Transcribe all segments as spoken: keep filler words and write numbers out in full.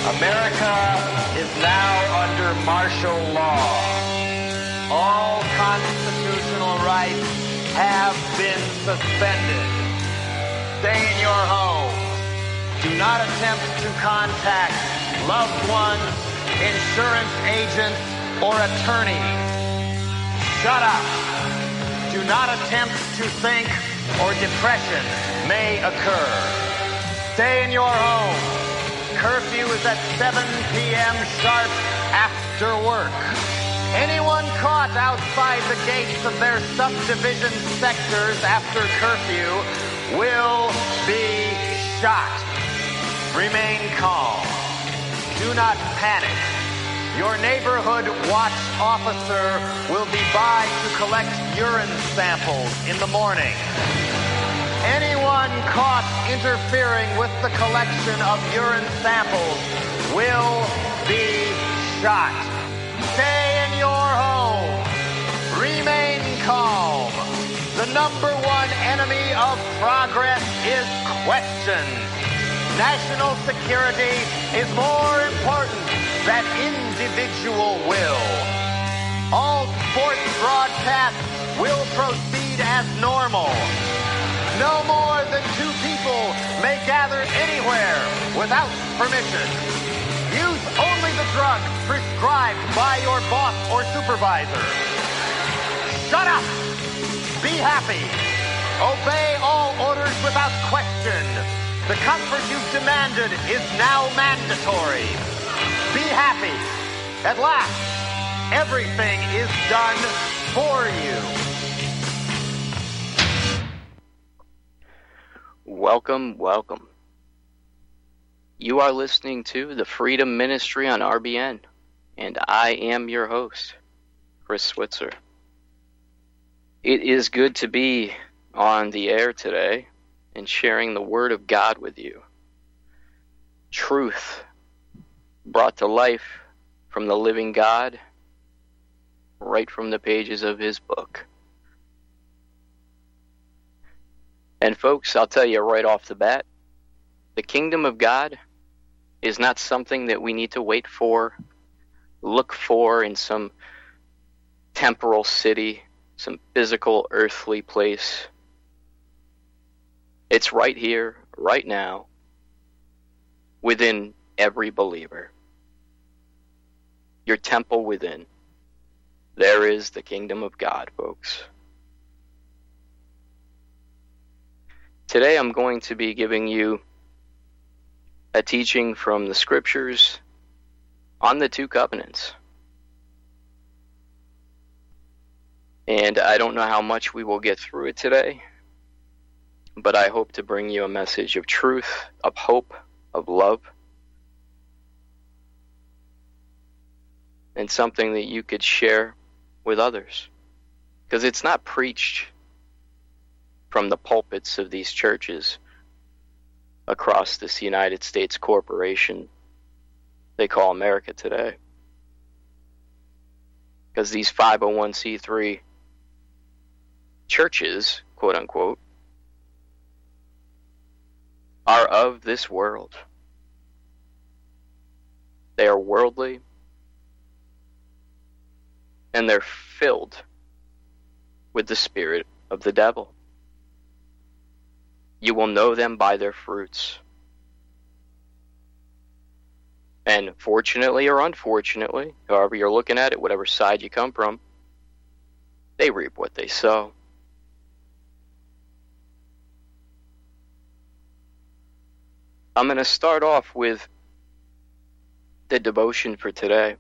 America is now under martial law. All constitutional rights have been suspended. Stay in your home. Do not attempt to contact loved ones, insurance agents, or attorneys. Shut up. Do not attempt to think, or depression may occur. Stay in your home. Curfew is at seven p.m. sharp after work. Anyone caught outside the gates of their subdivision sectors after curfew will be shot. Remain calm. Do not panic. Your neighborhood watch officer will be by to collect urine samples in the morning. Anyone caught interfering with the collection of urine samples will be shot. Stay in your home. Remain calm. The number one enemy of progress is questions. National security is more important than individual will. All sports broadcasts will proceed as normal. No more than two people may gather anywhere without permission. Use only the drugs prescribed by your boss or supervisor. Shut up! Be happy. Obey all orders without question. The comfort you've demanded is now mandatory. Be happy. At last, everything is done for you. Welcome, welcome. You are listening to the Freedom Ministry on R B N, and I am your host, Chris Switzer. It is good to be on the air today and sharing the Word of God with you. Truth brought to life from the living God, right from the pages of His book. And folks, I'll tell you right off the bat, the kingdom of God is not something that we need to wait for, look for in some temporal city, some physical earthly place. It's right here, right now, within every believer. Your temple within. There is the kingdom of God, folks. Today I'm going to be giving you a teaching from the scriptures on the two covenants. And I don't know how much we will get through it today, but I hope to bring you a message of truth, of hope, of love, and something that you could share with others. Because it's not preached from the pulpits of these churches across this United States corporation they call America today. Because these five oh one c three churches, quote unquote, are of this world. They are worldly, and they're filled with the spirit of the devil. You will know them by their fruits. And fortunately or unfortunately, however you're looking at it, whatever side you come from, they reap what they sow. I'm going to start off with the devotion for today.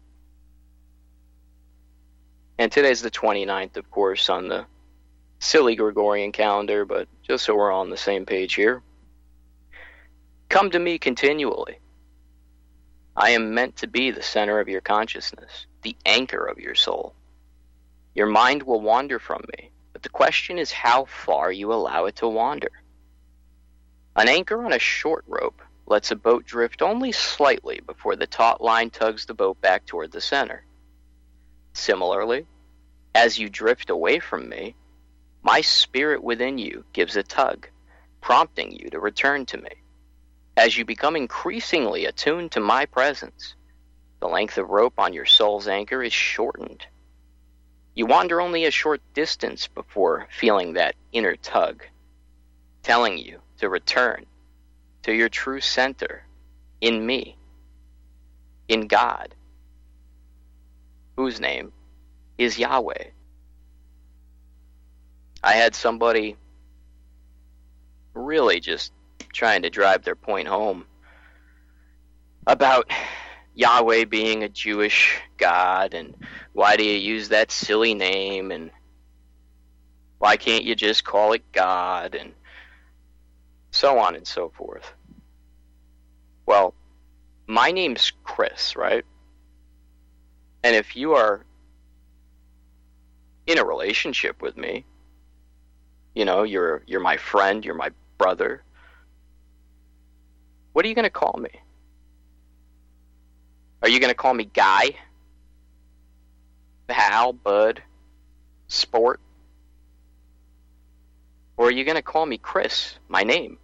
And today's the twenty-ninth, of course, on the silly Gregorian calendar, but just so we're all on the same page here. Come to me continually. I am meant to be the center of your consciousness, the anchor of your soul. Your mind will wander from me, but the question is how far you allow it to wander. An anchor on a short rope lets a boat drift only slightly before the taut line tugs the boat back toward the center. Similarly, as you drift away from me, my spirit within you gives a tug, prompting you to return to me. As you become increasingly attuned to my presence, the length of rope on your soul's anchor is shortened. You wander only a short distance before feeling that inner tug, telling you to return to your true center in me, in God, whose name is Yahweh. I had somebody really just trying to drive their point home about Yahweh being a Jewish God, and why do you use that silly name, and why can't you just call it God, and so on and so forth. Well, my name's Chris, right? And if you are in a relationship with me, you know, you're you're my friend, you're my brother, what are you going to call me? Are you going to call me Guy, Hal, Bud, Sport? Or are you going to call me Chris, my name?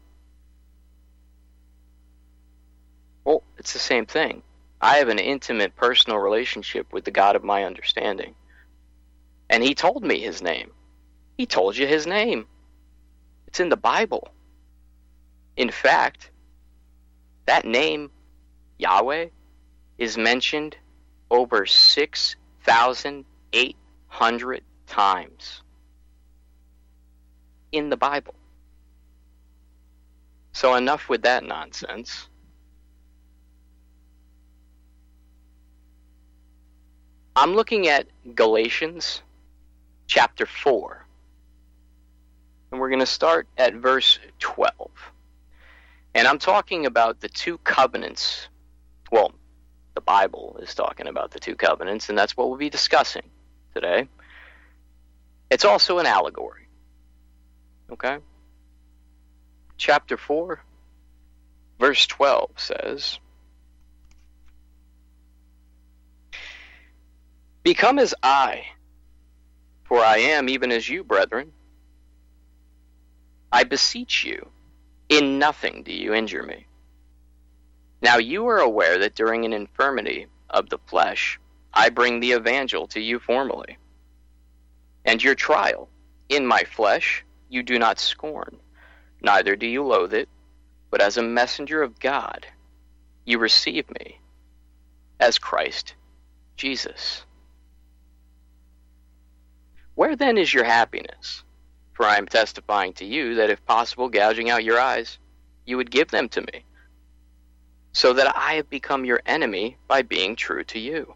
Well, it's the same thing. I have an intimate personal relationship with the God of my understanding. And he told me his name. He told you his name. It's in the Bible. In fact, that name, Yahweh, is mentioned over six thousand eight hundred times in the Bible. So enough with that nonsense. I'm looking at Galatians chapter four. And we're going to start at verse twelve. And I'm talking about the two covenants. Well, the Bible is talking about the two covenants, and that's what we'll be discussing today. It's also an allegory. Okay? Chapter four, verse twelve says, "Become as I, for I am even as you, brethren. I beseech you, in nothing do you injure me. Now you are aware that during an infirmity of the flesh, I bring the evangel to you formally. And your trial in my flesh you do not scorn, neither do you loathe it, but as a messenger of God you receive me, as Christ Jesus. Where then is your happiness? For I am testifying to you that if possible, gouging out your eyes, you would give them to me, so that I have become your enemy by being true to you."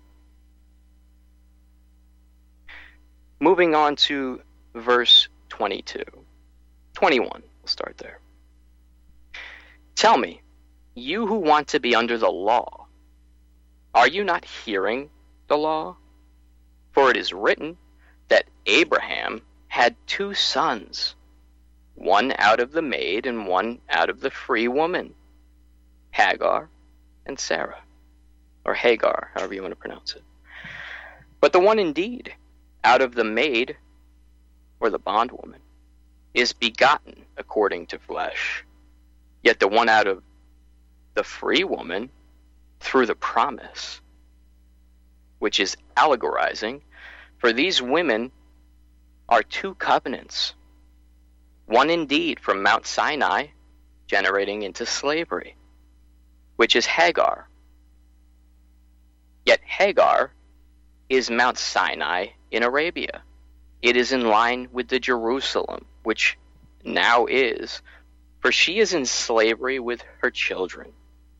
Moving on to verse twenty-two. twenty-one, we'll start there. "Tell me, you who want to be under the law, are you not hearing the law? For it is written that Abraham had two sons, one out of the maid and one out of the free woman, Hagar and Sarah," or Hagar, however you want to pronounce it. "But the one indeed out of the maid, or the bondwoman, is begotten according to flesh, yet the one out of the free woman through the promise," which is allegorizing, for these women are two covenants, one indeed from Mount Sinai, generating into slavery, which is Hagar. Yet Hagar is Mount Sinai in Arabia. It is in line with the Jerusalem, which now is, for she is in slavery with her children.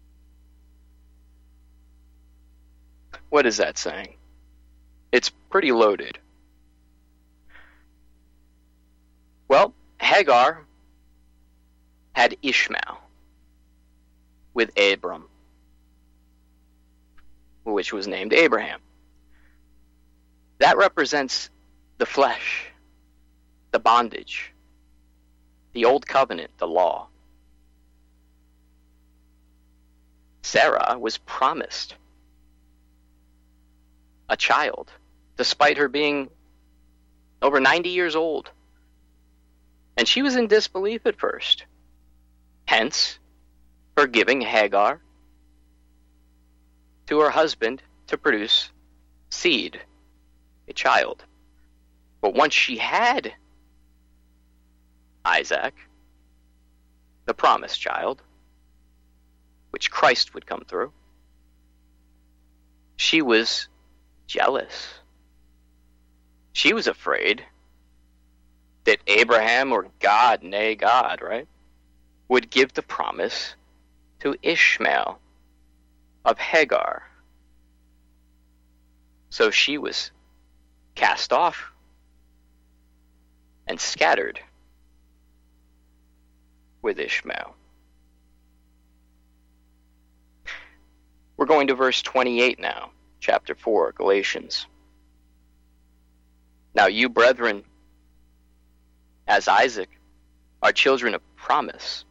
What is that saying? It's pretty loaded. Well, Hagar had Ishmael with Abram, which was named Abraham. That represents the flesh, the bondage, the old covenant, the law. Sarah was promised a child, despite her being over ninety years old. And she was in disbelief at first. Hence, for giving Hagar to her husband to produce seed, a child. But once she had Isaac, the promised child, which Christ would come through, she was jealous. She was afraid that Abraham or God, nay God, right, would give the promise to Ishmael of Hagar. So she was cast off and scattered with Ishmael. We're going to verse twenty-eight now, chapter four, Galatians. Now you, brethren, as Isaac, are children of promise.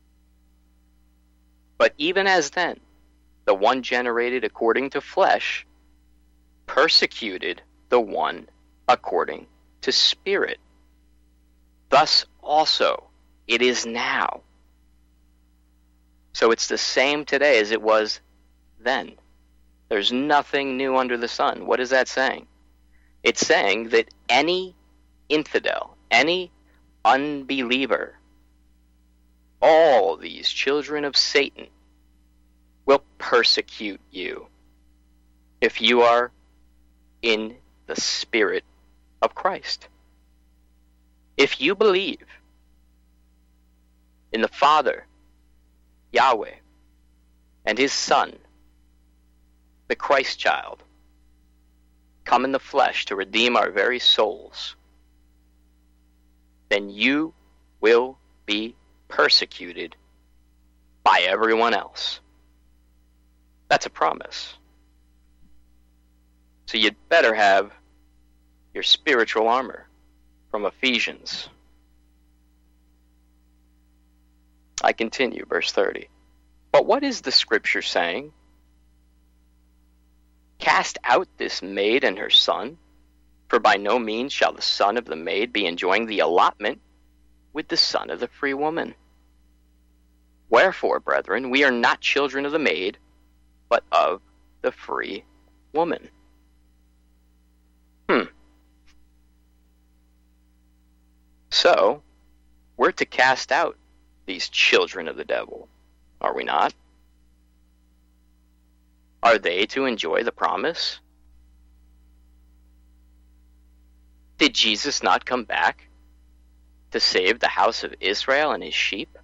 But even as then, the one generated according to flesh persecuted the one according to spirit. Thus also it is now. So it's the same today as it was then. There's nothing new under the sun. What is that saying? It's saying that any infidel, any unbeliever, all these children of Satan will persecute you if you are in the Spirit of Christ. If you believe in the Father, Yahweh, and His Son, the Christ child, come in the flesh to redeem our very souls, then you will be persecuted by everyone else. That's a promise. So you'd better have your spiritual armor from Ephesians. I continue, verse thirty. But what is the scripture saying? Cast out this maid and her son, for by no means shall the son of the maid be enjoying the allotment with the son of the free woman. Wherefore, brethren, we are not children of the maid, but of the free woman. Hmm. So, we're to cast out these children of the devil, are we not? Are they to enjoy the promise? Did Jesus not come back to save the house of Israel and his sheep?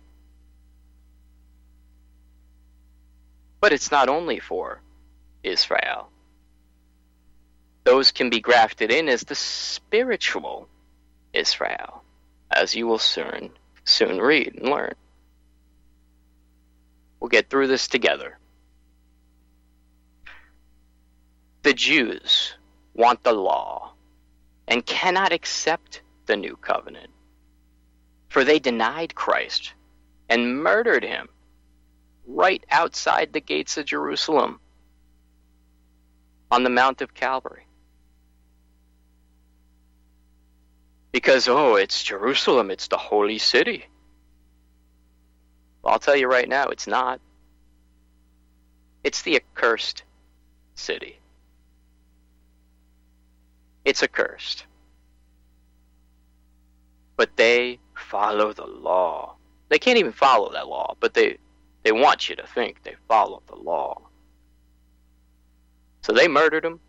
But it's not only for Israel. Those can be grafted in as the spiritual Israel, as you will soon, soon read and learn. We'll get through this together. The Jews want the law and cannot accept the new covenant, for they denied Christ and murdered him right outside the gates of Jerusalem on the Mount of Calvary. Because, oh, it's Jerusalem, it's the holy city. Well, I'll tell you right now, it's not. It's the accursed city. It's accursed. But they follow the law. They can't even follow that law, but they, they want you to think they follow the law. So they murdered him.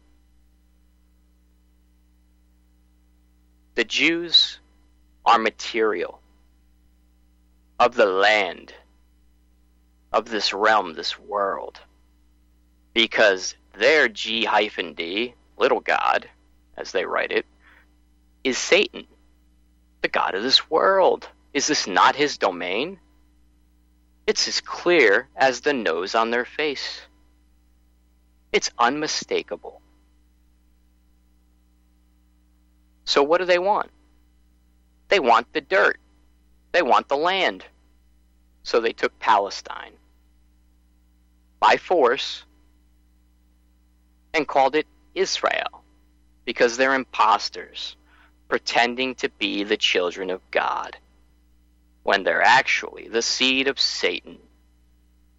The Jews are material of the land, of this realm, this world, because their G hyphen D, little god, as they write it, is Satan, the god of this world. Is this not his domain? It's as clear as the nose on their face. It's unmistakable. So what do they want? They want the dirt. They want the land. So they took Palestine by force and called it Israel, because they're imposters, pretending to be the children of God, when they're actually the seed of Satan,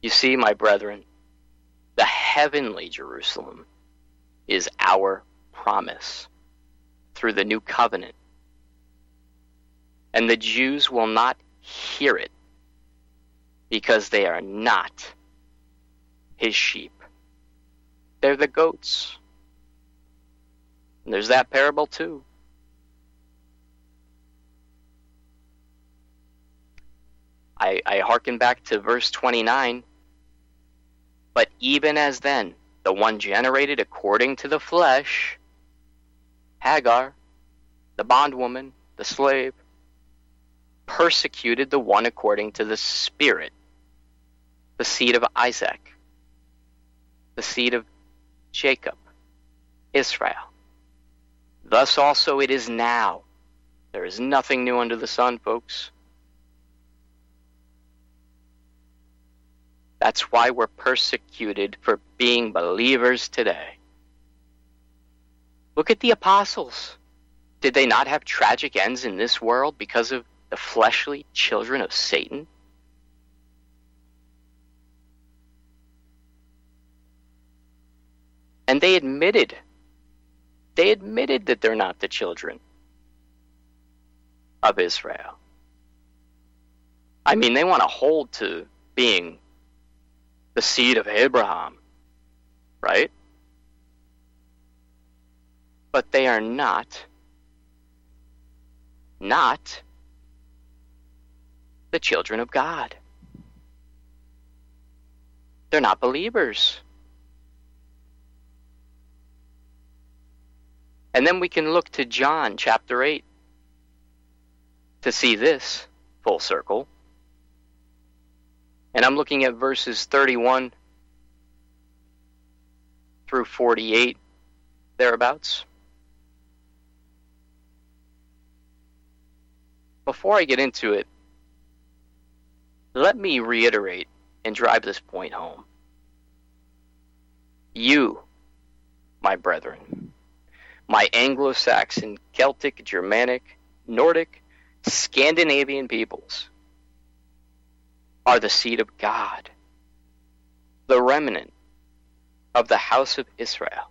You see, my brethren, the heavenly Jerusalem is our promise through the new covenant. And the Jews will not hear it because they are not his sheep. They're the goats. And there's that parable too. I, I hearken back to verse twenty-nine. But even as then, the one generated according to the flesh, Hagar, the bondwoman, the slave, persecuted the one according to the Spirit, the seed of Isaac, the seed of Jacob, Israel. Thus also it is now. There is nothing new under the sun, folks. That's why we're persecuted for being believers today. Look at the apostles. Did they not have tragic ends in this world because of the fleshly children of Satan? And they admitted, they admitted that they're not the children of Israel. I mean, they want to hold to being the seed of Abraham, right? But they are not, not the children of God. They're not believers. And then we can look to John chapter eight to see this full circle. And I'm looking at verses thirty-one through forty-eight, thereabouts. Before I get into it, let me reiterate and drive this point home. You, my brethren, my Anglo-Saxon, Celtic, Germanic, Nordic, Scandinavian peoples, are the seed of God, the remnant of the house of Israel.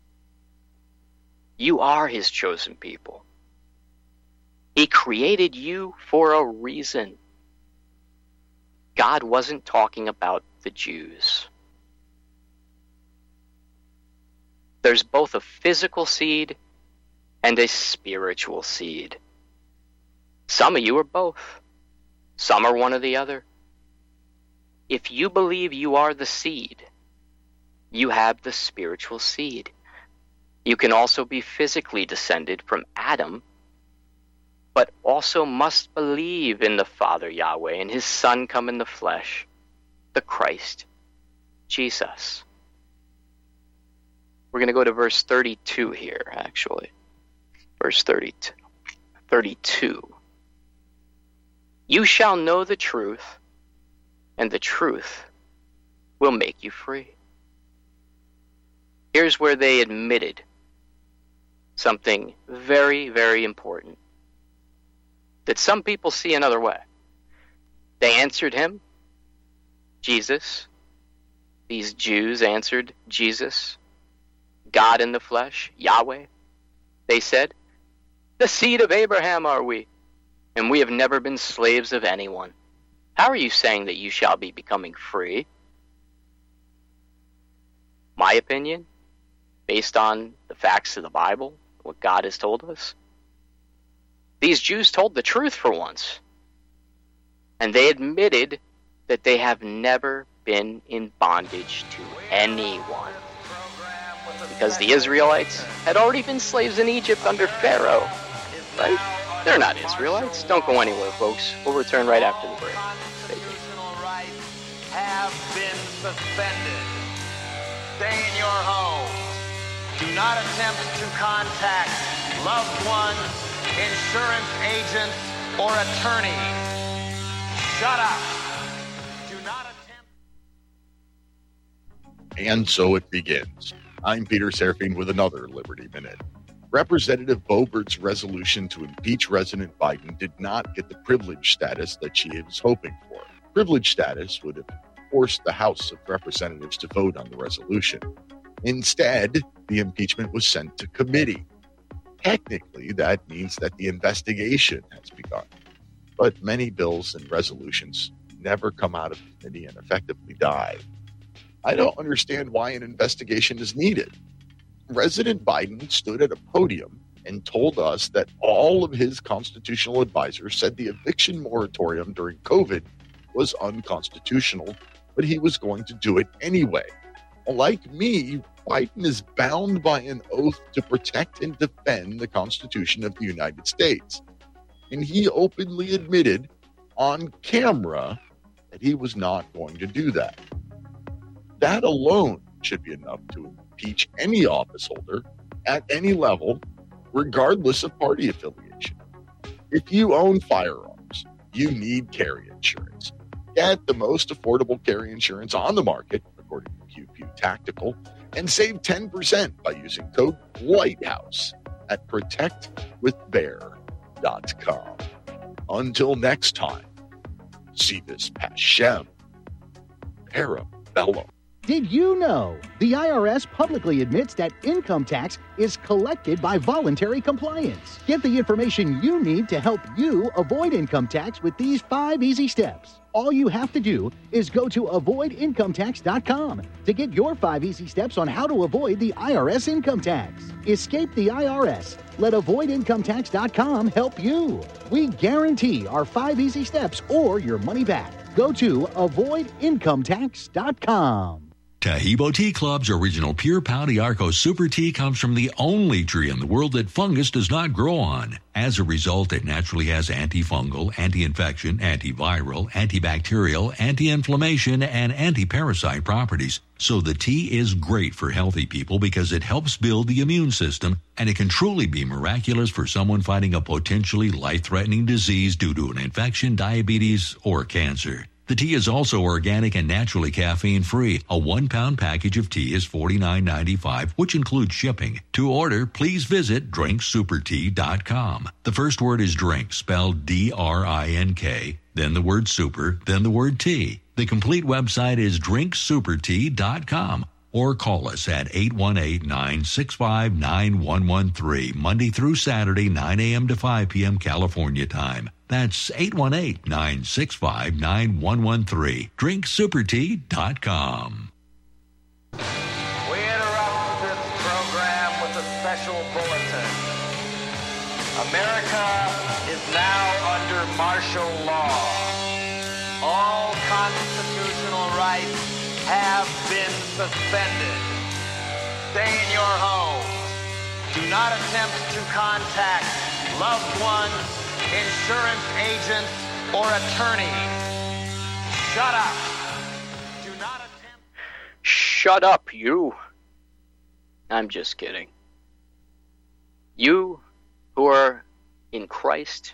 You are his chosen people. He created you for a reason. God wasn't talking about the Jews. There's both a physical seed and a spiritual seed. Some of you are both. Some are one or the other. If you believe you are the seed, you have the spiritual seed. You can also be physically descended from Adam, but also must believe in the Father Yahweh and his Son come in the flesh, the Christ, Jesus. We're going to go to verse thirty-two here, actually. Verse thirty-two. thirty-two. You shall know the truth, and the truth will make you free. Here's where they admitted something very, very important that some people see another way. They answered him, Jesus. These Jews answered Jesus, God in the flesh, Yahweh. They said, the seed of Abraham are we, and we have never been slaves of anyone. How are you saying that you shall be becoming free? My opinion, based on the facts of the Bible, what God has told us, these Jews told the truth for once. And they admitted that they have never been in bondage to anyone. Because the Israelites had already been slaves in Egypt under Pharaoh, right? They're not Israelites. Don't go anywhere, folks. We'll return right after the break. Have been suspended. Stay in your home. Do not attempt to contact loved ones, insurance agents, or attorneys. Shut up. Do not attempt. And so it begins. I'm Peter Serafine with another Liberty Minute. Representative Boebert's resolution to impeach President Biden did not get the privilege status that she was hoping for. Privilege status would have force the House of Representatives to vote on the resolution. Instead, the impeachment was sent to committee. Technically, that means that the investigation has begun. But many bills and resolutions never come out of committee and effectively die. I don't understand why an investigation is needed. President Biden stood at a podium and told us that all of his constitutional advisors said the eviction moratorium during COVID was unconstitutional, but he was going to do it anyway. Like me, Biden is bound by an oath to protect and defend the Constitution of the United States. And he openly admitted on camera that he was not going to do that. That alone should be enough to impeach any office holder at any level, regardless of party affiliation. If you own firearms, you need carry insurance. Get the most affordable carry insurance on the market, according to Pew Pew Tactical, and save ten percent by using code LIGHTHOUSE at protect with bear dot com. Until next time, Civis Pacem, Parabellum. Did you know the I R S publicly admits that income tax is collected by voluntary compliance? Get the information you need to help you avoid income tax with these five easy steps. All you have to do is go to avoid income tax dot com to get your five easy steps on how to avoid the I R S income tax. Escape the I R S. Let avoid income tax dot com help you. We guarantee our five easy steps or your money back. Go to avoid income tax dot com. Tahibo Tea Club's original Pure Pau d'Arco Super Tea comes from the only tree in the world that fungus does not grow on. As a result, it naturally has antifungal, anti-infection, antiviral, antibacterial, anti-inflammation, and anti-parasite properties. So the tea is great for healthy people because it helps build the immune system, and it can truly be miraculous for someone fighting a potentially life-threatening disease due to an infection, diabetes, or cancer. The tea is also organic and naturally caffeine-free. A one-pound package of tea is forty-nine ninety-five, which includes shipping. To order, please visit drink super tea dot com. The first word is drink, spelled D R I N K, then the word super, then the word tea. The complete website is drink super tea dot com. Or call us at eight one eight, nine six five, nine one one three, Monday through Saturday, nine a.m. to five p.m. California time. That's eight one eight, nine six five, nine one one three. drink super tea dot com. We interrupt this program with a special bulletin. America is now under martial law. All constitutional rights have been suspended. Stay in your home. Do not attempt to contact loved ones, insurance agents, or attorneys. Shut up. Do not attempt... Shut up, you. I'm just kidding. You who are in Christ,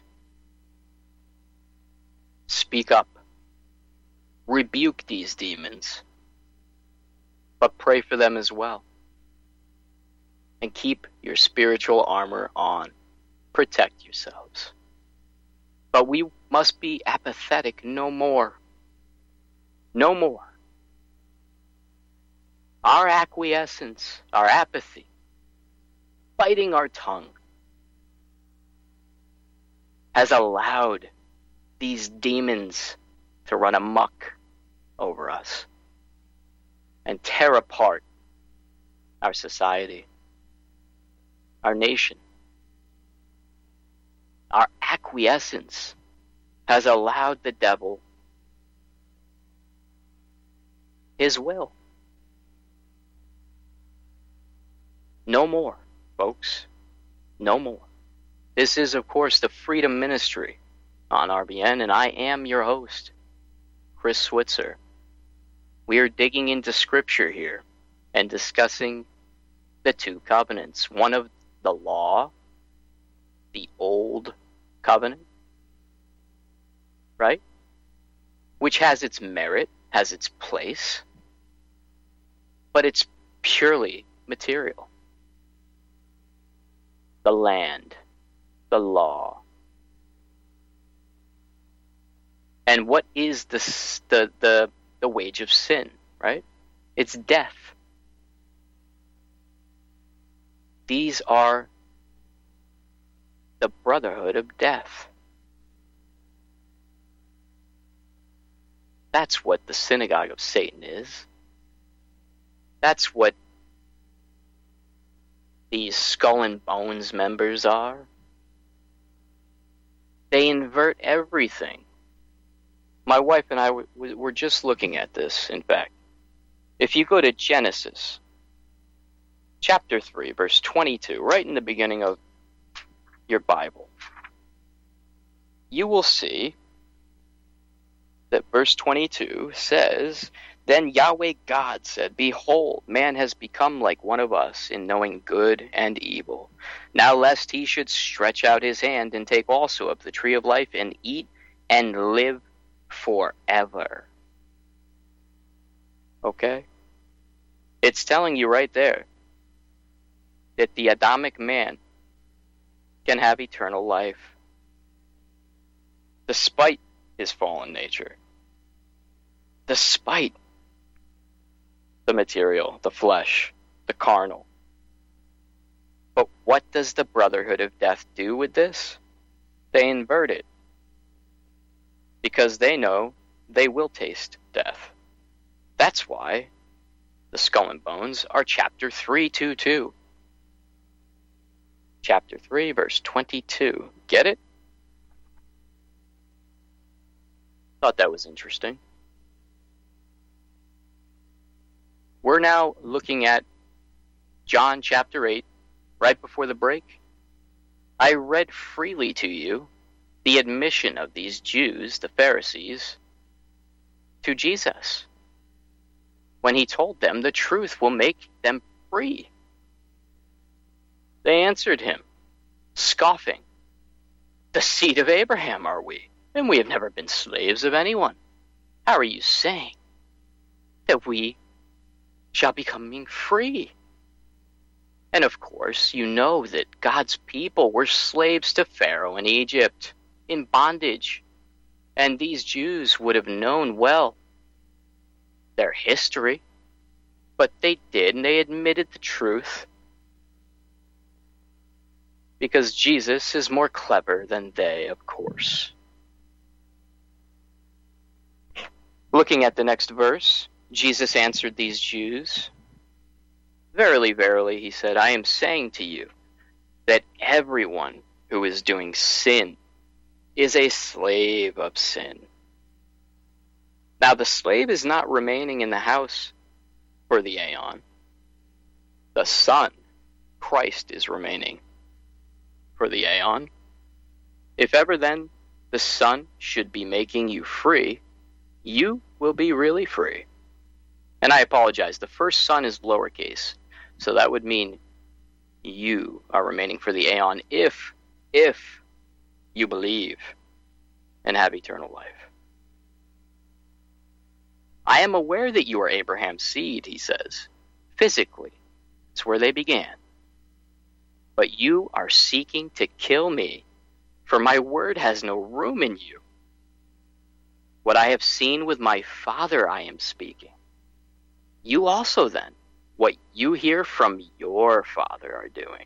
speak up. Rebuke these demons. But pray for them as well. And keep your spiritual armor on. Protect yourselves. But we must be apathetic no more. No more. Our acquiescence, our apathy, biting our tongue, has allowed these demons to run amok over us and tear apart our society, our nation. Our acquiescence has allowed the devil his will. No more, folks. No more. This is, of course, the Freedom Ministry on R B N, and I am your host, Chris Switzer. We are digging into Scripture here and discussing the two covenants. One of the law, the old covenant, right? Which has its merit, has its place, but it's purely material. The land, the law. And what is the the the the wage of sin, right? It's death. These are the brotherhood of death. That's what the synagogue of Satan is. That's what these Skull and Bones members are. They invert everything. My wife and I w- w- were just looking at this, in fact. If you go to Genesis, chapter three, verse twenty-two, right in the beginning of your Bible, you will see that verse twenty-two says, "Then Yahweh God said, Behold, man has become like one of us in knowing good and evil. Now lest he should stretch out his hand and take also of the tree of life and eat and live forever." Okay? It's telling you right there that the Adamic man can have eternal life despite his fallen nature, despite the material, the flesh, the carnal. But what does the brotherhood of death do with this? They invert it, because they know they will taste death. That's why the Skull and Bones are chapter three two two. Chapter three, verse twenty-two. Get it? Thought that was interesting. We're now looking at John chapter eight, right before the break. I read freely to you the admission of these Jews, the Pharisees, to Jesus, when he told them the truth will make them free. They answered him, scoffing, "The seed of Abraham are we, and we have never been slaves of anyone. How are you saying that we shall become free?" And of course, you know that God's people were slaves to Pharaoh in Egypt, in bondage. And these Jews would have known well their history, but they did, and they admitted the truth. Because Jesus is more clever than they, of course. Looking at the next verse, Jesus answered these Jews, "Verily, verily," he said, "I am saying to you that everyone who is doing sin is a slave of sin. Now the slave is not remaining in the house for the aeon. The Son, Christ, is remaining for the aeon. If ever then the Son should be making you free, you will be really free." And I apologize, the first Son is lowercase, so that would mean you are remaining for the aeon if, if you believe and have eternal life. "I am aware that you are Abraham's seed," he says. Physically, it's where they began. "But you are seeking to kill me, for my word has no room in you. What I have seen with my Father I am speaking. You also then, what you hear from your father are doing.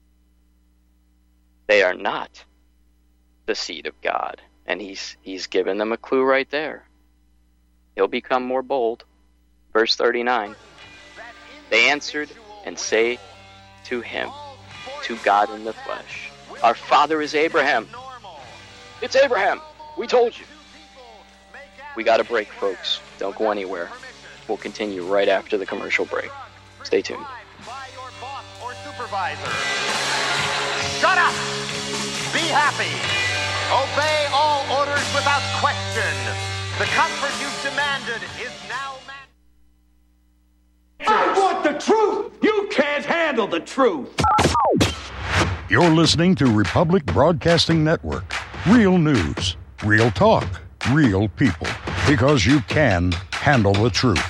They are not the seed of God." And he's he's given them a clue right there. He'll become more bold. Verse thirty-nine. "They answered and say to him, to God in the flesh, Our father is Abraham." It's Abraham. We told you. We got a break, folks. Don't go anywhere. We'll continue right after the commercial break. Stay tuned. By your boss or supervisor. Shut up! Be happy! Obey all orders without question. The comfort you've demanded is now mandatory. I want the truth! You can't handle the truth! You're listening to Republic Broadcasting Network. Real news, real talk, real people. Because you can handle the truth.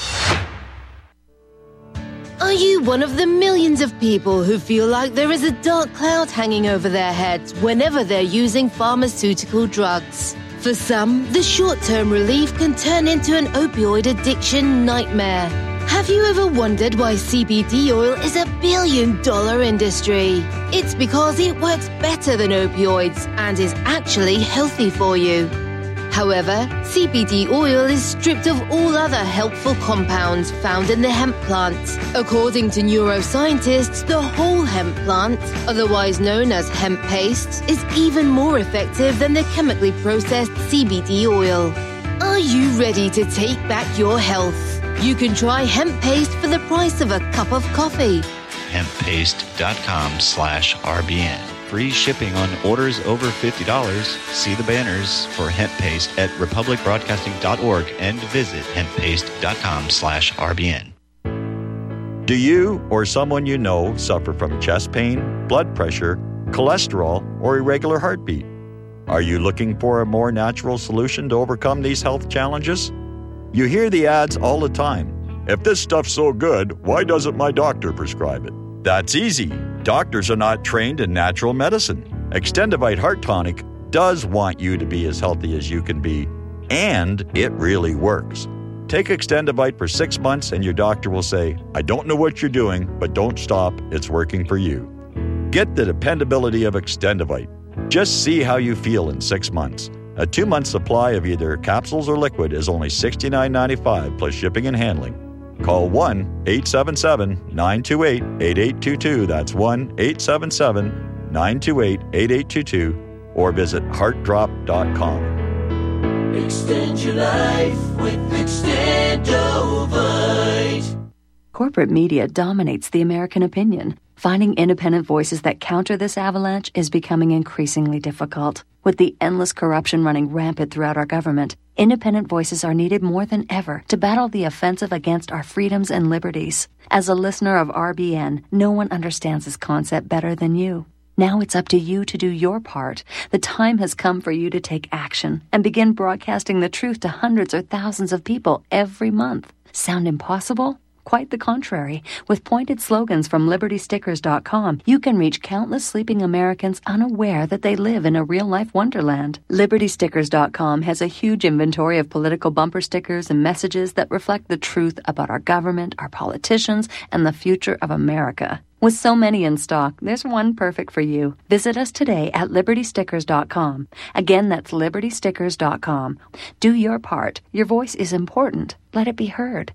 Are you one of the millions of people who feel like there is a dark cloud hanging over their heads whenever they're using pharmaceutical drugs? For some, the short-term relief can turn into an opioid addiction nightmare. Have you ever wondered why C B D oil is a billion-dollar industry? It's because it works better than opioids and is actually healthy for you. However, C B D oil is stripped of all other helpful compounds found in the hemp plant. According to neuroscientists, the whole hemp plant, otherwise known as hemp paste, is even more effective than the chemically processed C B D oil. Are you ready to take back your health? You can try hemp paste for the price of a cup of coffee. hemppaste.com slash RBN. Free shipping on orders over fifty dollars. See the banners for hemp paste at republic broadcasting dot org and visit hemppaste.com slash RBN. Do you or someone you know suffer from chest pain, blood pressure, cholesterol, or irregular heartbeat? Are you looking for a more natural solution to overcome these health challenges? You hear the ads all the time. If this stuff's so good, why doesn't my doctor prescribe it? That's easy. Doctors are not trained in natural medicine. Extendivite Heart Tonic does want you to be as healthy as you can be, and it really works. Take Extendivite for six months and your doctor will say, I don't know what you're doing, but don't stop. It's working for you. Get the dependability of Extendivite. Just see how you feel in six months. A two-month supply of either capsules or liquid is only sixty-nine ninety-five plus shipping and handling. Call one eight seven seven, nine two eight, eight eight two two. That's one eight seven seven, nine two eight, eight eight two two. Or visit heart drop dot com. Extend your life with Extendovite. Corporate media dominates the American opinion. Finding independent voices that counter this avalanche is becoming increasingly difficult. With the endless corruption running rampant throughout our government, independent voices are needed more than ever to battle the offensive against our freedoms and liberties. As a listener of R B N, no one understands this concept better than you. Now it's up to you to do your part. The time has come for you to take action and begin broadcasting the truth to hundreds or thousands of people every month. Sound impossible? Quite the contrary. With pointed slogans from liberty stickers dot com, you can reach countless sleeping Americans unaware that they live in a real-life wonderland. liberty stickers dot com has a huge inventory of political bumper stickers and messages that reflect the truth about our government, our politicians, and the future of America. With so many in stock, there's one perfect for you. Visit us today at liberty stickers dot com. Again, that's liberty stickers dot com. Do your part. Your voice is important. Let it be heard.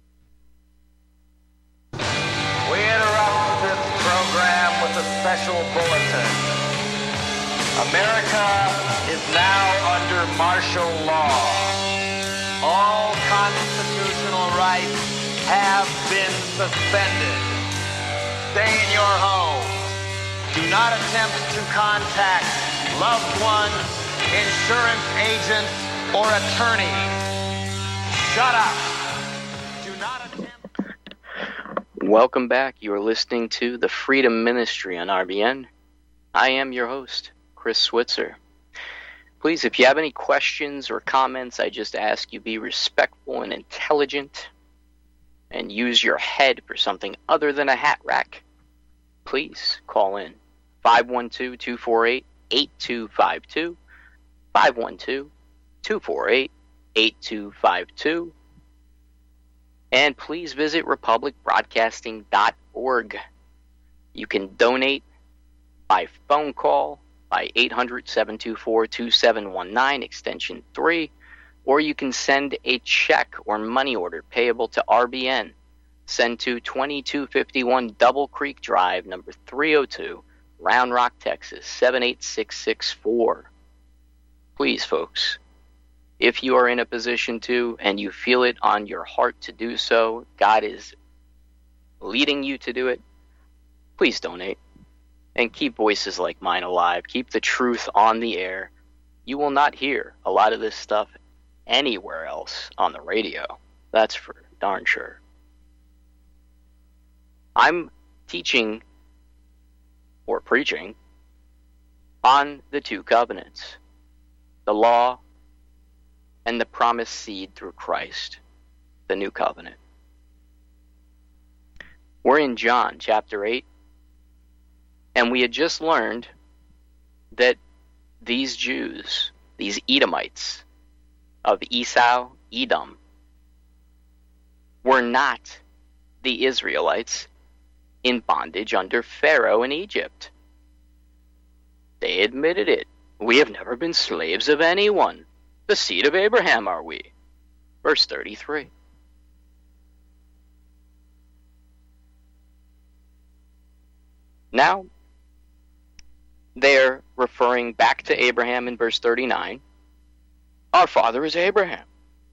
We interrupt this program with a special bulletin. America is now under martial law. All constitutional rights have been suspended. Stay in your home. Do not attempt to contact loved ones, insurance agents, or attorneys. Shut up. Do not attempt... Welcome back. You are listening to The Freedom Ministry on R B N. I am your host, Chris Switzer. Please, if you have any questions or comments, I just ask you be respectful and intelligent and use your head for something other than a hat rack. Please call in five one two, two four eight, eight two five two, five one two, two four eight, eight two five two. And please visit republic broadcasting dot org. You can donate by phone call by eight hundred, seven two four, two seven one nine, extension three, or you can send a check or money order payable to R B N. Send to twenty-two fifty-one Double Creek Drive, number three oh two, Round Rock, Texas, seven eight six six four. Please, folks, if you are in a position to and you feel it on your heart to do so, God is leading you to do it, please donate. And keep voices like mine alive. Keep the truth on the air. You will not hear a lot of this stuff anywhere else on the radio. That's for darn sure. I'm teaching or preaching on the two covenants, the law and the promised seed through Christ, the new covenant. We're in John chapter eight, and we had just learned that these Jews, these Edomites, of Esau, Edom, were not the Israelites in bondage under Pharaoh in Egypt. They admitted it. We have never been slaves of anyone. The seed of Abraham are we. Verse thirty-three. Now, they're referring back to Abraham in verse thirty-nine. Our father is Abraham.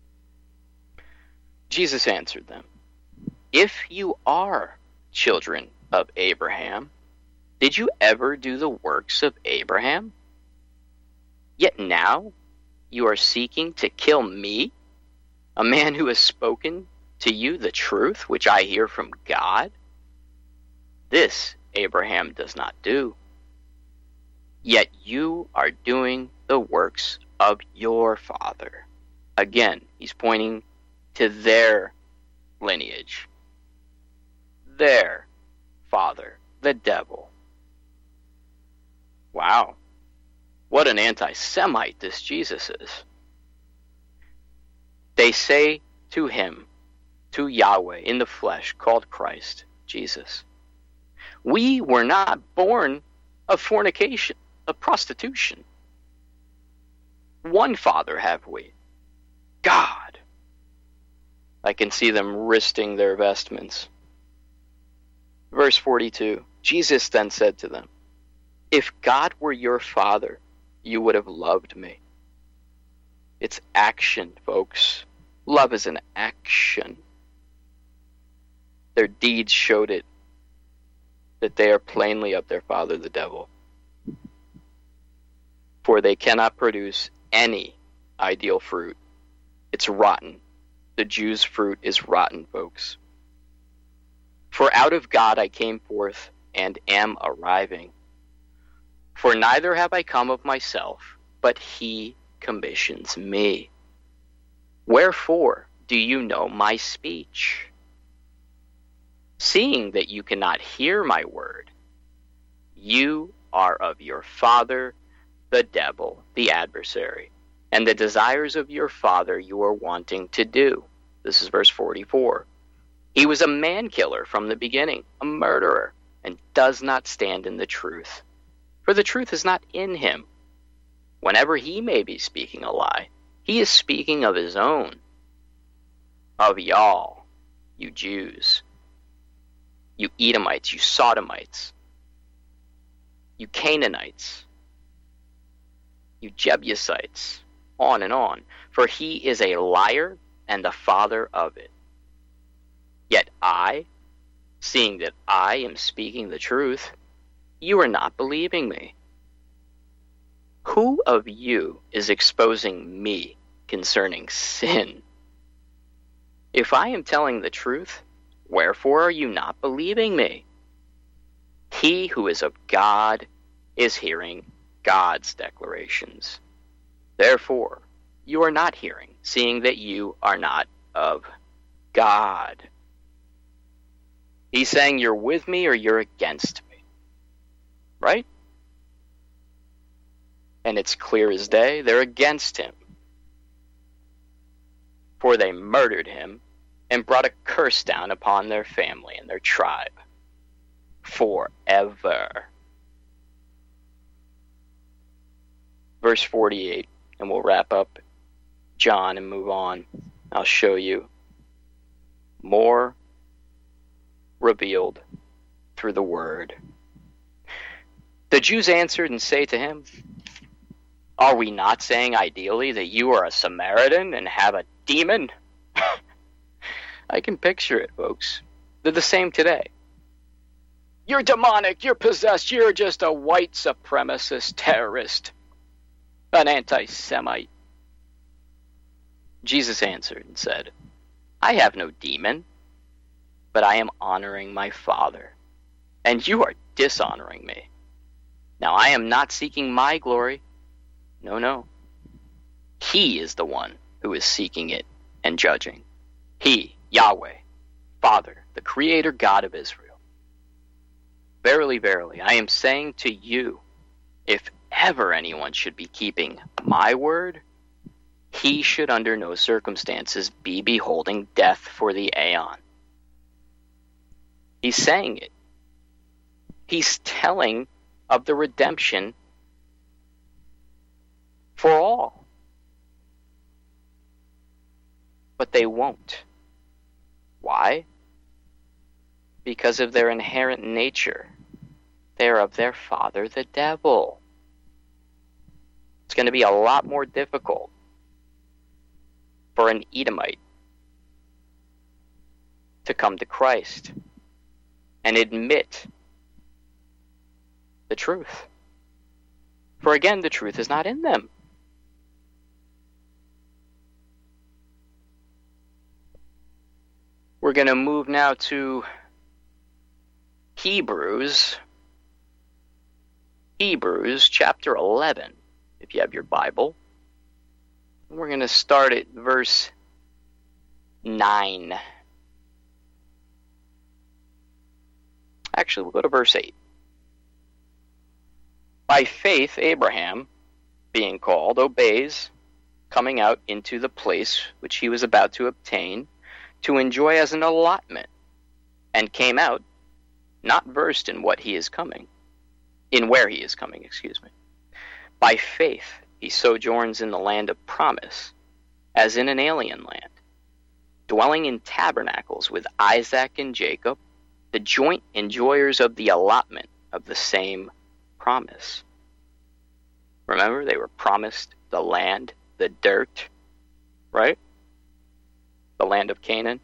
Jesus answered them, if you are children of Abraham, did you ever do the works of Abraham? Yet now you are seeking to kill me, a man who has spoken to you the truth which I hear from God? This Abraham does not do. Yet you are doing the works of your father. Again, he's pointing to their lineage, their father, the devil. Wow. What an anti-Semite this Jesus is. They say to him, to Yahweh in the flesh, called Christ, Jesus, we were not born of fornication, of prostitution. One father have we, God. I can see them wristing their vestments. Verse forty-two, Jesus then said to them, if God were your father, you would have loved me. It's action, folks. Love is an action. Their deeds showed it, that they are plainly of their father the devil. For they cannot produce any ideal fruit. It's rotten. The Jews' fruit is rotten, folks. For out of God I came forth and am arriving. For neither have I come of myself, but he commissions me. Wherefore do you know my speech? Seeing that you cannot hear my word, you are of your father, the devil, the adversary, and the desires of your father you are wanting to do. This is verse forty-four. He was a man-killer from the beginning, a murderer, and does not stand in the truth. For the truth is not in him. Whenever he may be speaking a lie, he is speaking of his own. Of y'all, you Jews, you Edomites, you Sodomites, you Canaanites, you Jebusites, on and on. For he is a liar and the father of it. Yet I, seeing that I am speaking the truth, you are not believing me. Who of you is exposing me concerning sin? If I am telling the truth, wherefore are you not believing me? He who is of God is hearing God's declarations. Therefore, you are not hearing, seeing that you are not of God. He's saying you're with me or you're against me. Right? And it's clear as day, they're against him. For they murdered him and brought a curse down upon their family and their tribe forever. Verse forty-eight, and we'll wrap up John and move on. I'll show you more revealed through the word. The Jews answered and say to him, are we not saying ideally that you are a Samaritan and have a demon? I can picture it, folks. They're the same today. You're demonic, you're possessed, you're just a white supremacist terrorist, an anti-Semite. Jesus answered and said, I have no demon, but I am honoring my Father, and you are dishonoring me. Now I am not seeking my glory. No, no. He is the one who is seeking it and judging. He, Yahweh, Father, the Creator God of Israel. Verily, verily, I am saying to you, if ever anyone should be keeping my word, he should under no circumstances be beholding death for the aeon. He's saying it. He's telling of the redemption for all. But they won't. Why? Because of their inherent nature. They're of their father, the devil. It's going to be a lot more difficult for an Edomite to come to Christ and admit the truth. For again, the truth is not in them. We're going to move now to Hebrews. Hebrews chapter eleven, if you have your Bible. We're going to start at verse nine. Actually, we'll go to verse eight. By faith, Abraham, being called, obeys, coming out into the place which he was about to obtain, to enjoy as an allotment, and came out, not versed in what he is coming, in where he is coming, excuse me. By faith, he sojourns in the land of promise, as in an alien land, dwelling in tabernacles with Isaac and Jacob, the joint enjoyers of the allotment of the same promise. Remember, they were promised the land, the dirt, right? The land of Canaan.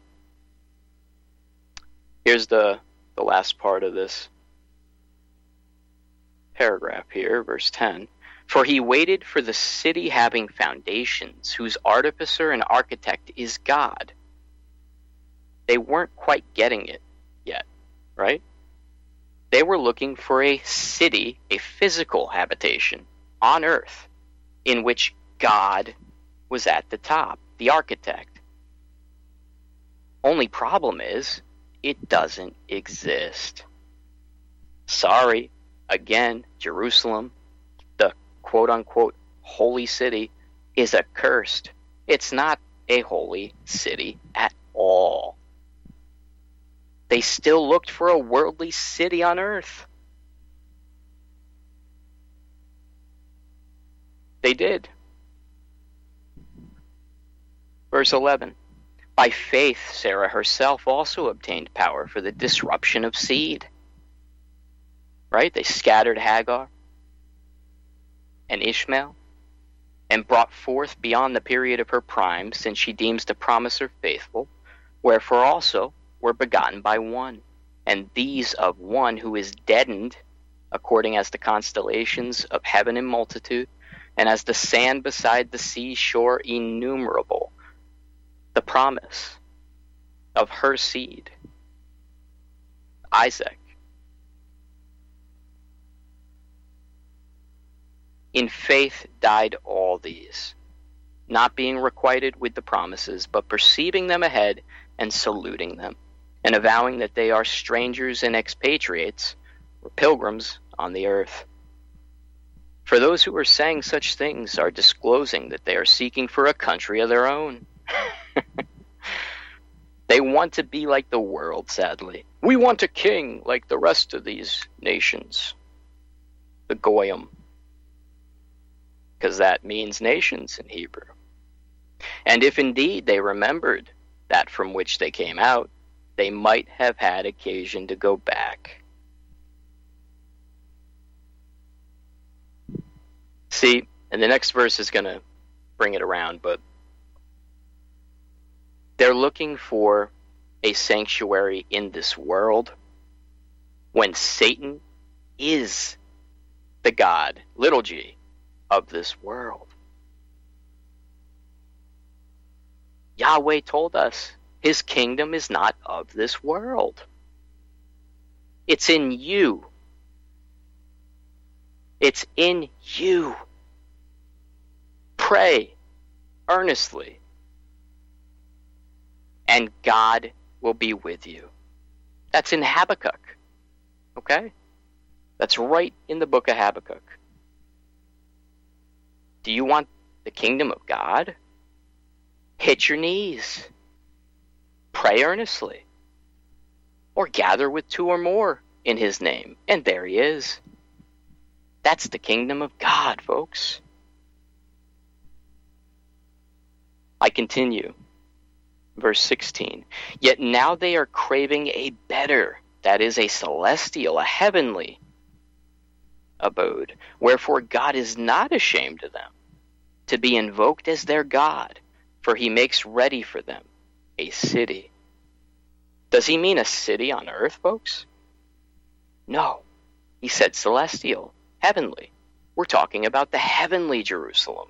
Here's the, the last part of this paragraph here, verse ten. For he waited for the city having foundations, whose artificer and architect is God. They weren't quite getting it yet, right? They were looking for a city, a physical habitation on earth, in which God was at the top, the architect. Only problem is, it doesn't exist. Sorry, again, Jerusalem, the quote-unquote holy city, is accursed. It's not a holy city at all. They still looked for a worldly city on earth. They did. Verse eleven. By faith, Sarah herself also obtained power for the disruption of seed. Right? They scattered Hagar and Ishmael and brought forth beyond the period of her prime, since she deems the promiser faithful, wherefore also were begotten by one, and these of one who is deadened, according as the constellations of heaven in multitude, and as the sand beside the seashore innumerable, the promise of her seed, Isaac. In faith died all these, not being requited with the promises, but perceiving them ahead and saluting them, and avowing that they are strangers and expatriates, or pilgrims on the earth. For those who are saying such things are disclosing that they are seeking for a country of their own. They want to be like the world, sadly. We want a king like the rest of these nations. The Goyim. Because that means nations in Hebrew. And if indeed they remembered that from which they came out, they might have had occasion to go back. See, and the next verse is going to bring it around, but they're looking for a sanctuary in this world when Satan is the God, little g, of this world. Yahweh told us his kingdom is not of this world. It's in you. It's in you. Pray earnestly, and God will be with you. That's in Habakkuk. Okay? That's right in the book of Habakkuk. Do you want the kingdom of God? hit your knees, pray earnestly, or gather with two or more in his name, and there he is. That's the kingdom of God, folks. I continue. Verse sixteen. Yet now they are craving a better, that is, a celestial, a heavenly abode. Wherefore God is not ashamed of them to be invoked as their God, for he makes ready for them a city. Does he mean a city on earth, folks? No. He said celestial, heavenly. We're talking about the heavenly Jerusalem.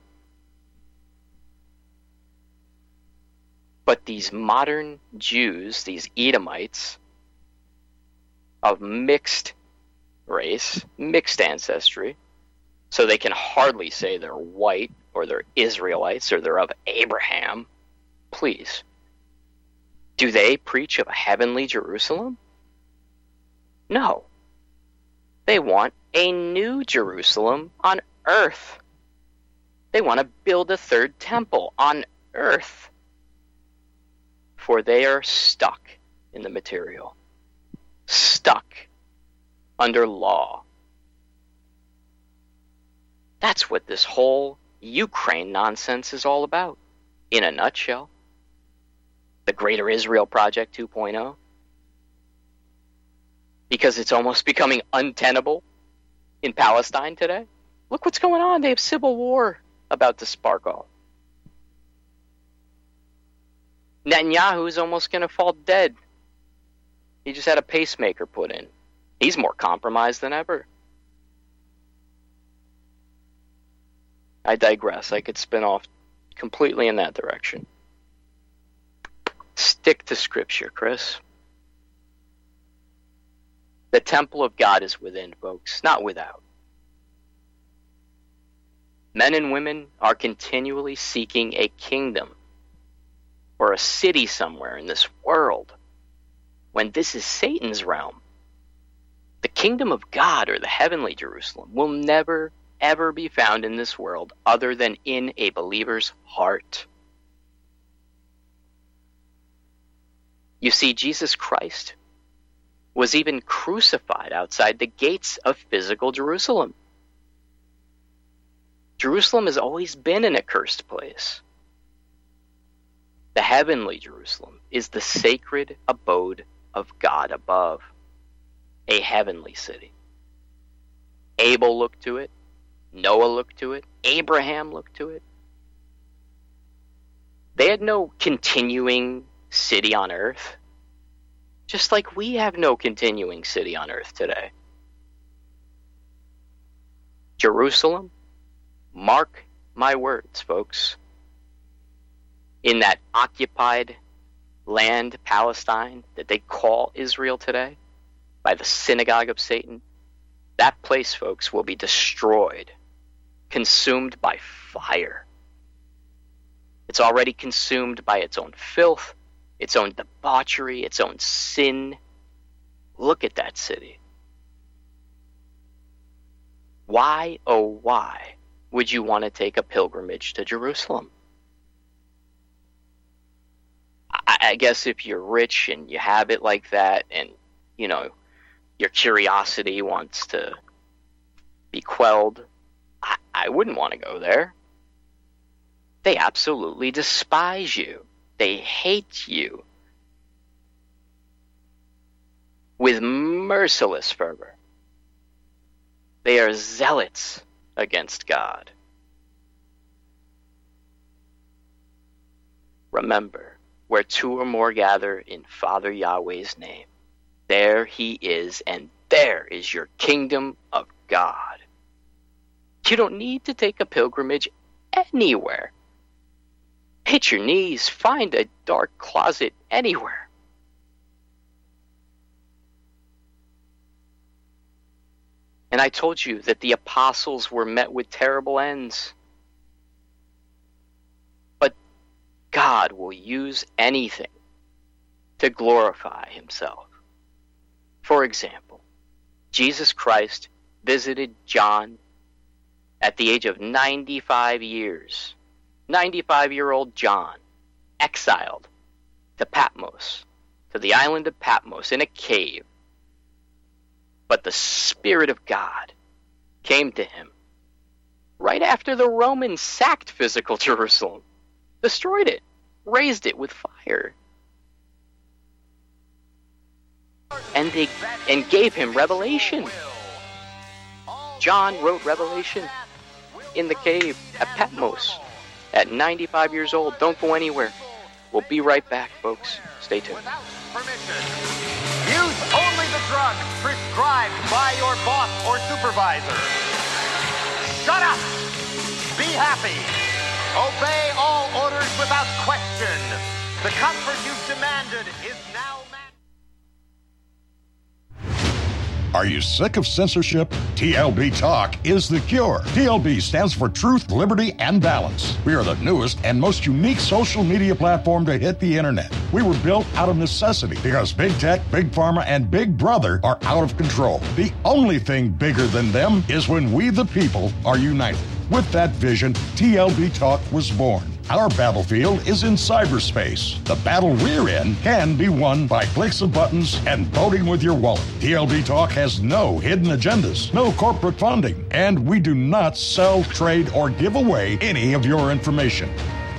But these modern Jews, these Edomites of mixed race, mixed ancestry, so they can hardly say they're white or they're Israelites or they're of Abraham. Please. Do they preach of a heavenly Jerusalem? No. They want a new Jerusalem on earth. They want to build a third temple on earth. For they are stuck in the material. Stuck under law. That's what this whole Ukraine nonsense is all about, in a nutshell. The Greater Israel Project two point oh. Because it's almost becoming untenable in Palestine today. Look what's going on. They have civil war about to spark off. Netanyahu is almost going to fall dead. He just had a pacemaker put in. He's more compromised than ever. I digress. I could spin off completely in that direction. Stick to Scripture, Chris. The temple of God is within, folks, not without. Men and women are continually seeking a kingdom or a city somewhere in this world, when this is Satan's realm. The kingdom of God, or the heavenly Jerusalem, will never, ever be found in this world other than in a believer's heart. You see, Jesus Christ was even crucified outside the gates of physical Jerusalem. Jerusalem has always been an accursed place. The heavenly Jerusalem is the sacred abode of God above, a heavenly city. Abel looked to it, Noah looked to it, Abraham looked to it. They had no continuing city on earth, just like we have no continuing city on earth today. Jerusalem, mark my words, folks, in that occupied land, Palestine, that they call Israel today, by the synagogue of Satan, that place, folks, will be destroyed, consumed by fire. It's already consumed by its own filth, its own debauchery, its own sin. Look at that city. Why, oh why, would you want to take a pilgrimage to Jerusalem? I guess if you're rich and you have it like that, and, you know, your curiosity wants to be quelled, I, I wouldn't want to go there. They absolutely despise you. They hate you with merciless fervor. They are zealots against God. Remember, where two or more gather in Father Yahweh's name, there he is, and there is your kingdom of God. You don't need to take a pilgrimage anywhere. Hit your knees, find a dark closet anywhere. And I told you that the apostles were met with terrible ends. But God will use anything to glorify himself. For example, Jesus Christ visited John at the age of ninety-five years. ninety-five-year-old John exiled to Patmos, to the island of Patmos in a cave. But the Spirit of God came to him right after the Romans sacked physical Jerusalem, destroyed it, razed it with fire, and they and gave him revelation. John wrote Revelation in the cave at Patmos at ninety-five years old. Don't go anywhere. We'll be right back, folks. Stay tuned. Without permission. Use only the drugs prescribed by your boss or supervisor. Shut up! Be happy! Obey all orders without question. The comfort you've demanded is now mandatory. Are you sick of censorship? T L B Talk is the cure. T L B stands for Truth, Liberty, and Balance. We are the newest and most unique social media platform to hit the internet. We were built out of necessity because big tech, big pharma, and big brother are out of control. The only thing bigger than them is when we, the people, are united. With that vision, T L B Talk was born. Our battlefield is in cyberspace. The battle we're in can be won by clicks of buttons and voting with your wallet. T L B Talk has no hidden agendas, no corporate funding, and we do not sell, trade, or give away any of your information.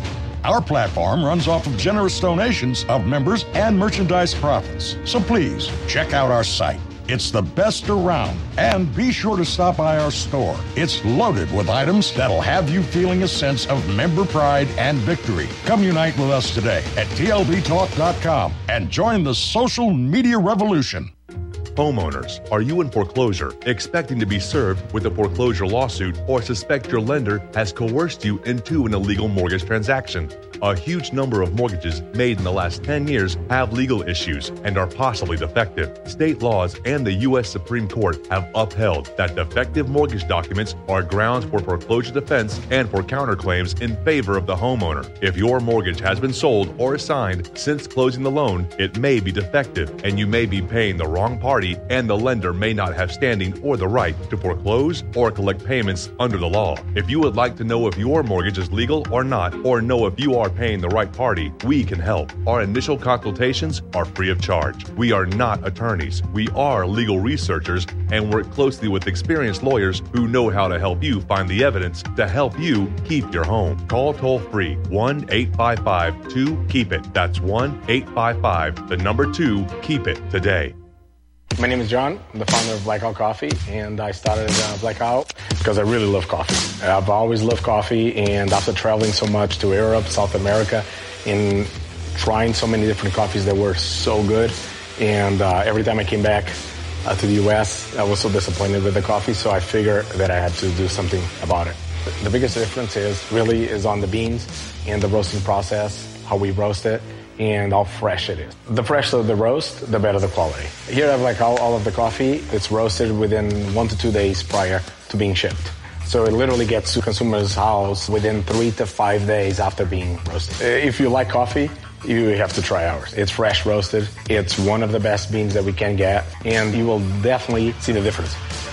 Our platform runs off of generous donations of members and merchandise profits. So please, check out our site. It's the best around. And be sure to stop by our store. It's loaded with items that'll have you feeling a sense of member pride and victory. Come unite with us today at T L B talk dot com and join the social media revolution. Homeowners, are you in foreclosure, expecting to be served with a foreclosure lawsuit, or suspect your lender has coerced you into an illegal mortgage transaction? A huge number of mortgages made in the last ten years have legal issues and are possibly defective. State laws and the U S Supreme Court have upheld that defective mortgage documents are grounds for foreclosure defense and for counterclaims in favor of the homeowner. If your mortgage has been sold or assigned since closing the loan, it may be defective and you may be paying the wrong party, and the lender may not have standing or the right to foreclose or collect payments under the law. If you would like to know if your mortgage is legal or not, or know if you are paying the right party, we can help. Our initial consultations are free of charge. We are not attorneys. We are legal researchers and work closely with experienced lawyers who know how to help you find the evidence to help you keep your home. Call toll free one eight five five two keep it. That's one eight five five, the number two, keep it today. My name is John. I'm the founder of Blackout Coffee, and I started uh, Blackout because I really love coffee. I've always loved coffee, and after traveling so much to Europe, South America, and trying so many different coffees that were so good, and uh, every time I came back uh, to the U S, I was so disappointed with the coffee, so I figured that I had to do something about it. The biggest difference is really is on the beans and the roasting process, how we roast it, and how fresh it is. The fresher the roast, the better the quality. Here I have like all, all of the coffee. It's roasted within one to two days prior to being shipped. So it literally gets to consumers' house within three to five days after being roasted. If you like coffee, you have to try ours. It's fresh roasted. It's one of the best beans that we can get, and you will definitely see the difference.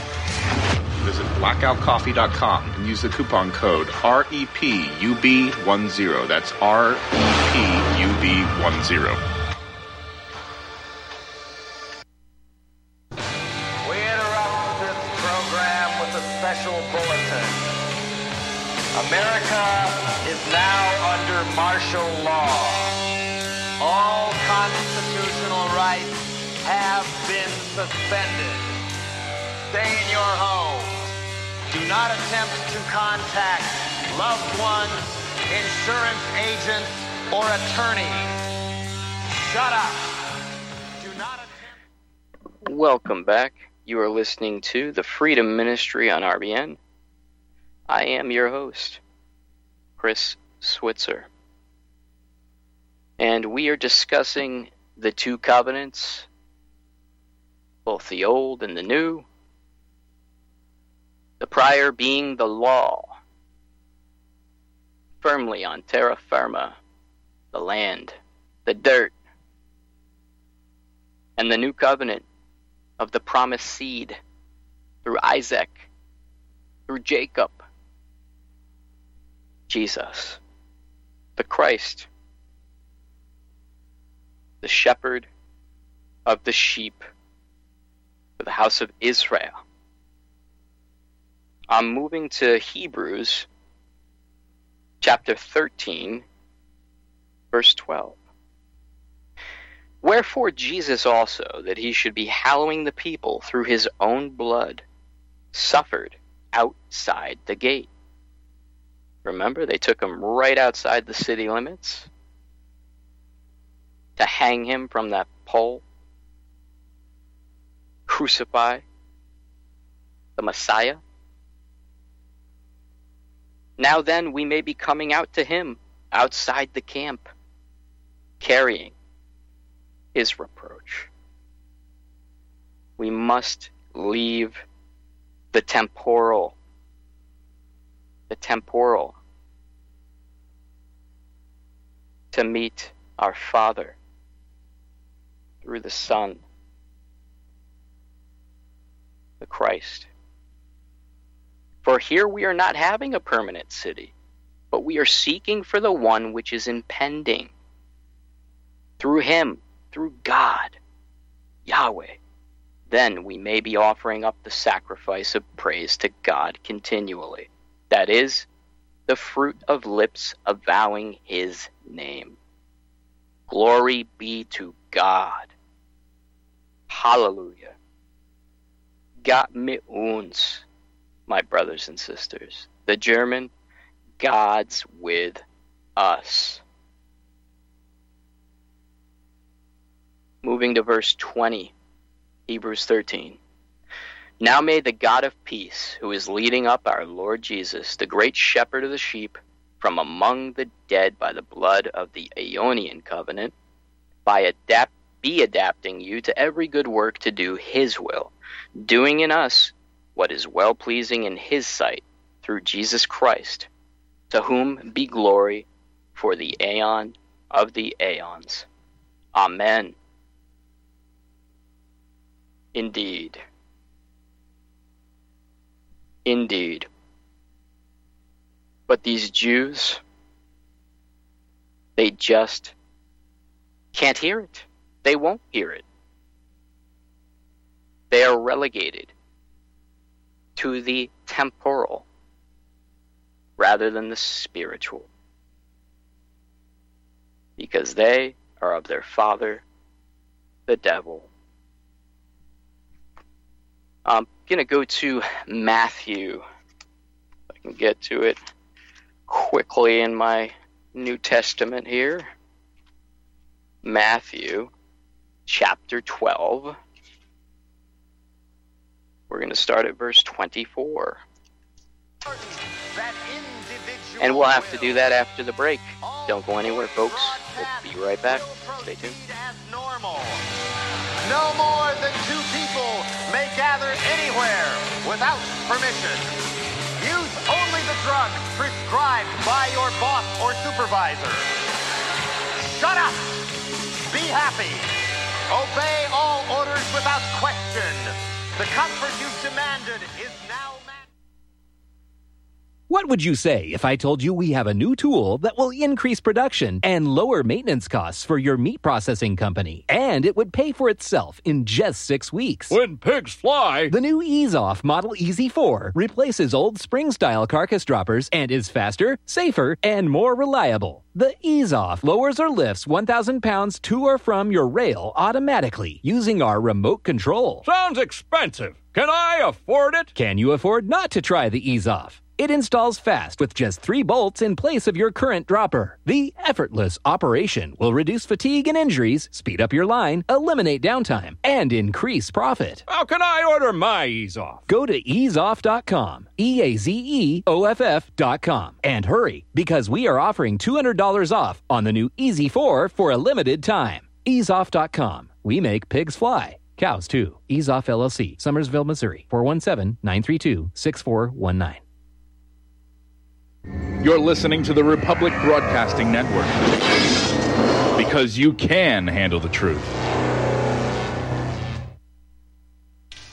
Visit blackout coffee dot com and use the coupon code R E P U B ten. That's R E P U B ten. We interrupt this program with a special bulletin. America is now under martial law. All constitutional rights have been suspended. Stay in your home. Do not attempt to contact loved ones, insurance agents, or attorneys. Shut up. Do not attempt. Welcome back. You are listening to the Freedom Ministry on R B N. I am your host, Chris Switzer. And we are discussing the two covenants, both the old and the new. The prior being the law, firmly on terra firma, the land, the dirt, and the new covenant of the promised seed through Isaac, through Jacob, Jesus, the Christ, the shepherd of the sheep for the house of Israel. I'm moving to Hebrews chapter thirteen, verse twelve. Wherefore Jesus also, that he should be hallowing the people through his own blood, suffered outside the gate. Remember, they took him right outside the city limits to hang him from that pole, crucify the Messiah. Now then, we may be coming out to him outside the camp, carrying his reproach. We must leave the temporal, the temporal, to meet our Father through the Son, the Christ. For here we are not having a permanent city, but we are seeking for the one which is impending. Through him, through God, Yahweh, then we may be offering up the sacrifice of praise to God continually. That is, the fruit of lips avowing his name. Glory be to God. Hallelujah. Gott mit uns, my brothers and sisters. The German, God's with us. Moving to verse twenty, Hebrews thirteen. Now may the God of peace, who is leading up our Lord Jesus, the great shepherd of the sheep, from among the dead by the blood of the Aeonian covenant, by adapt, be adapting you to every good work to do his will, doing in us what is well-pleasing in his sight, through Jesus Christ, to whom be glory for the aeon of the aeons. Amen. Indeed. Indeed. But these Jews, they just can't hear it. They won't hear it. They are relegated to the temporal rather than the spiritual, because they are of their father, the devil. I'm going to go to Matthew, if I can get to it quickly in my New Testament here. Matthew chapter twelve. We're going to start at verse twenty-four. And we'll have to do that after the break. Don't go anywhere, folks. We'll be right back. Stay tuned. No more than two people may gather anywhere without permission. Use only the drug prescribed by your boss or supervisor. Shut up! Be happy. Obey all orders without question. The comfort you've demanded is now... What would you say if I told you we have a new tool that will increase production and lower maintenance costs for your meat processing company? And it would pay for itself in just six weeks. When pigs fly! The new EaseOff Model E Z four replaces old spring-style carcass droppers and is faster, safer, and more reliable. The EaseOff lowers or lifts one thousand pounds to or from your rail automatically using our remote control. Sounds expensive. Can I afford it? Can you afford not to try the EaseOff? It installs fast with just three bolts in place of your current dropper. The effortless operation will reduce fatigue and injuries, speed up your line, eliminate downtime, and increase profit. How can I order my EaseOff? Go to ease off dot com, E A Z E O F F dot com, and hurry, because we are offering two hundred dollars off on the new E Z four for a limited time. ease off dot com. We make pigs fly. Cows, too. EaseOff L L C, Summersville, Missouri, four one seven, nine three two, six four one nine. You're listening to the Republic Broadcasting Network, because you can handle the truth.